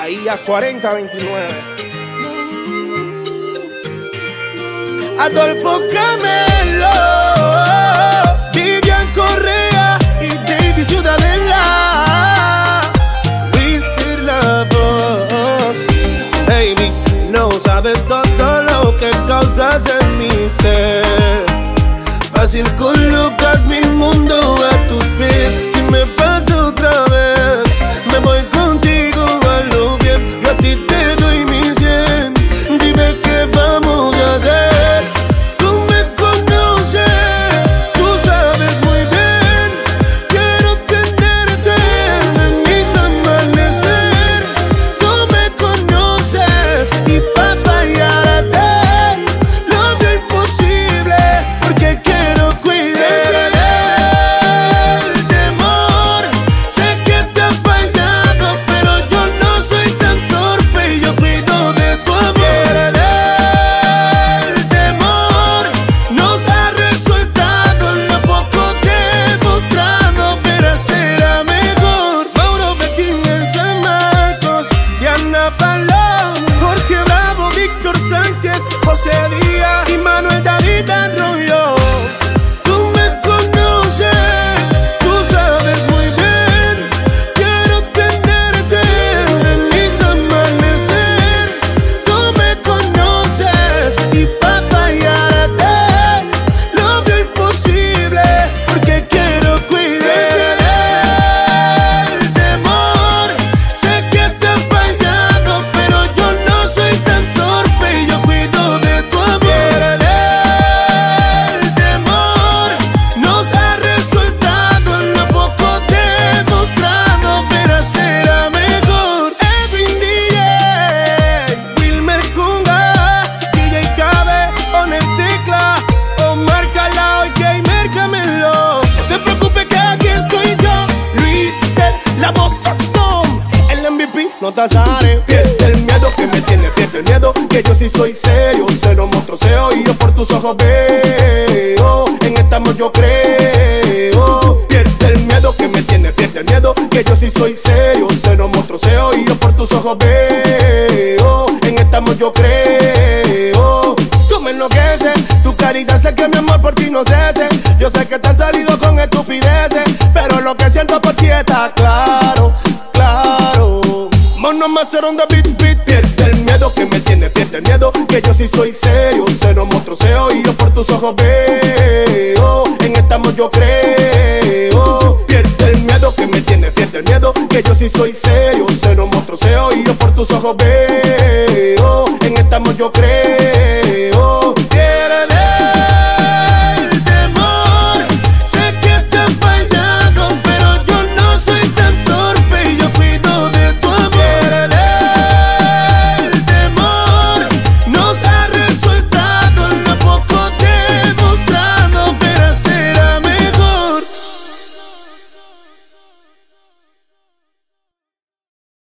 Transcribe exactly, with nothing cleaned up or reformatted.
Bahía cuarenta veintinueve. Adolfo Camelo, Vivian Correa y David Ciudadela. We still love us. Baby, no sabes todo lo que causas en mi ser. Fácil colocas mi mundo a tus pies. Si me pasa otra vez, me voy contigo a lo bien. Yo a ti te doy mi cien. Dime qué vamos a hacer. Tú me conoces, tú sabes muy bien. Quiero tenerte en mis amanecer. Tú me conoces y pa' fallarte lo veo imposible, porque quiero cuidar del temor. Sé que te ha fallado, pero yo no soy tan torpe y yo cuido de tu amor. El temor nos ha resultado lo poco que he mostrado, pero será mejor. Mauro Betín en San Marcos, Diana Palón, Jorge Bravo, Víctor Sánchez, José Díaz y Manuel David Arroyo. Tú me conoces, tú sabes muy bien. Quiero tenerte en mis amanecer. Tú me conoces y pa' fallarte lo veo imposible, porque quiero cuidar del temor. Sé que te ha fallado, pero yo no soy tan torpe y yo cuido de tu amor. El temor nos ha resultado lo poco que he mostrado, pero será mejor. Edwin D J, Wilmer Kunga, D J Cabe, on el tecla, Omar Calao y Gamer Camelo. No te preocupes que aquí estoy yo, Luis Tel, la voz Stone, el M V P, no te azares. Pierde el miedo que me tiene, pierde el miedo, que yo sí soy serio, cero monstruoseo y yo por tus ojos veo. En esta amor yo creo. Pierde el miedo que me tiene, pierde el miedo, que yo sí soy serio, cero monstruoseo y yo por tus ojos veo. En esta amor yo creo. Tú me enloqueces, tu carita sé que mi amor por ti no cese. Yo sé que te han salido con estupideces, pero lo que siento por ti está claro, claro. Mono más cero on the beat, beat. Pierde el miedo que me tiene, pierde el miedo, que yo sí soy serio, cero monstruoseo y yo por tus ojos veo. En esta amor yo creo. Pierde el miedo que me tiene, pierde el miedo, que yo sí soy serio, cero monstruoseo y yo por tus ojos veo. En esta amor yo creo.